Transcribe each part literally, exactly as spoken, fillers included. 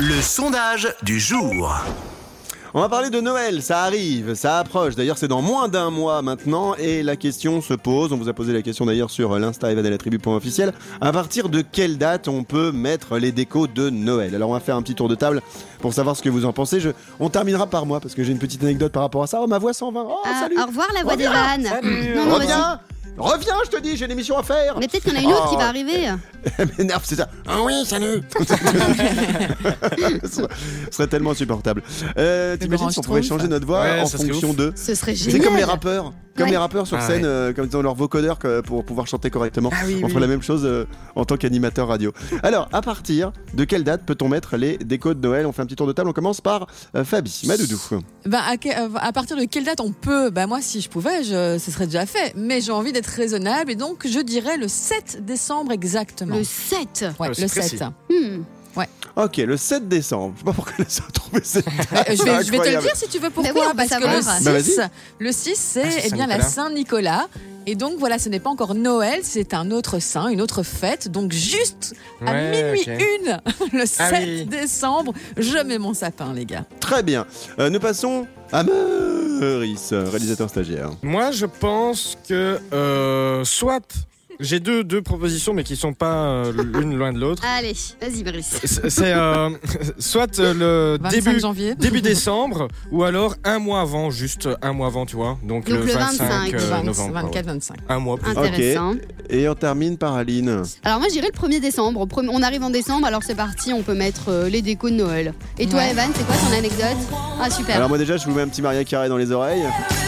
Le sondage du jour. On va parler de Noël, ça arrive, ça approche. D'ailleurs, c'est dans moins d'un mois maintenant et la question se pose. On vous a posé la question d'ailleurs sur l'Insta Evan et la tribu.officiel. À partir de quelle date on peut mettre les décos de Noël? Alors, on va faire un petit tour de table pour savoir ce que vous en pensez. Je... On terminera par moi parce que j'ai une petite anecdote par rapport à ça. Oh, ma voix s'en va. Oh, Ah, salut. au revoir la voix Reviens. d'Evan. Salut. Non, non, Reviens. Reviens, je te dis, j'ai une émission à faire. mais peut-être qu'il y en a une autre Oh. qui va arriver. Elle m'énerve, c'est ça. Ah oui, salut. Ce serait- ce serait tellement insupportable. Euh, T'imagines si on pouvait changer notre voix Ouais, en ça serait fonction ouf. de... Ce serait C'est génial. comme les rappeurs, comme Ouais. les rappeurs sur Ah scène, ouais. euh, comme dans leur vocodeur que- pour pouvoir chanter correctement. Ah oui, on oui. ferait la même chose euh, en tant qu'animateur radio. Alors, à partir de quelle date peut-on mettre les décos de Noël? On fait un petit tour de table. On commence par euh, Fabi, Madoudou. Ben, à, que- euh, à partir de quelle date on peut? Ben, moi, si je pouvais, je, ce serait déjà fait. Mais j'ai envie d'être raisonnable et donc je dirais le sept décembre exactement. Le sept. Ouais, Ah, c'est le précis. sept. Hmm. Ok, le sept décembre. Je sais pas pourquoi elle a trouvé cette date. Euh, je, vais, je vais te le Incroyable. dire si tu veux Mais oui, pourquoi. on peut parce que savoir. le Bah, vas-y. six, le six c'est Ah, c'est eh bien la Saint-Nicolas. Saint-Nicolas. Et donc voilà, ce n'est pas encore Noël, c'est un autre saint, une autre fête. Donc juste à Ouais, minuit ok. une, le Ah sept oui. décembre, je mets mon sapin, les gars. Très bien. Euh, nous passons à Maurice, réalisateur stagiaire. Moi, je pense que euh, soit j'ai deux, deux propositions, mais qui sont pas euh, l'une loin de l'autre. Allez, vas-y, Brice. C'est c'est, euh, soit euh, le vingt-cinq début janvier. début décembre, ou alors un mois avant, juste un mois avant, tu vois. Donc, Donc le le vingt-cinq vingt-cinq, euh, vingt, novembre. quoi, vingt-quatre, ouais. vingt-cinq. Un mois plus. Intéressant. Et on termine par Aline. Alors moi, je dirais le premier décembre. Au premier- On arrive en décembre, alors c'est parti, on peut mettre euh, les décos de Noël. Et toi, Ouais. Evan, c'est quoi ton anecdote? Ah, super. Alors moi déjà, je vous mets un petit Maria Carré dans les oreilles.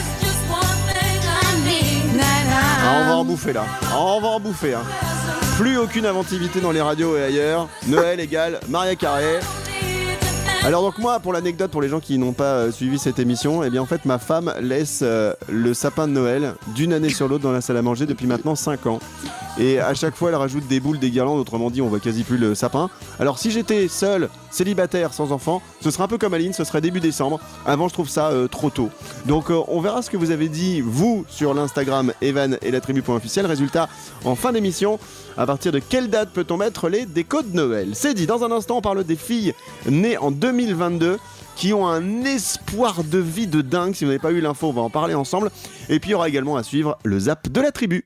Ah, on va en bouffer là. Ah, on va en bouffer. Hein. Plus aucune inventivité dans les radios et ailleurs. Noël égale Maria Carré. Alors donc moi, pour l'anecdote, pour les gens qui n'ont pas euh, suivi cette émission, eh bien en fait ma femme laisse euh, le sapin de Noël d'une année sur l'autre dans la salle à manger depuis maintenant cinq ans. Et à chaque fois elle rajoute des boules, des guirlandes, autrement dit on voit quasi plus le sapin. Alors si j'étais seul, célibataire, sans enfant, ce serait un peu comme Aline, ce serait début décembre. Avant je trouve ça euh, trop tôt. Donc euh, on verra ce que vous avez dit vous sur l'Instagram Evan et la tribu.officiel. Résultat en fin d'émission. À partir de quelle date peut-on mettre les décos de Noël? C'est dit. Dans un instant on parle des filles nées en deux mille vingt-deux qui ont un espoir de vie de dingue. Si vous n'avez pas eu l'info, on va en parler ensemble. Et puis il y aura également à suivre le zap de la tribu.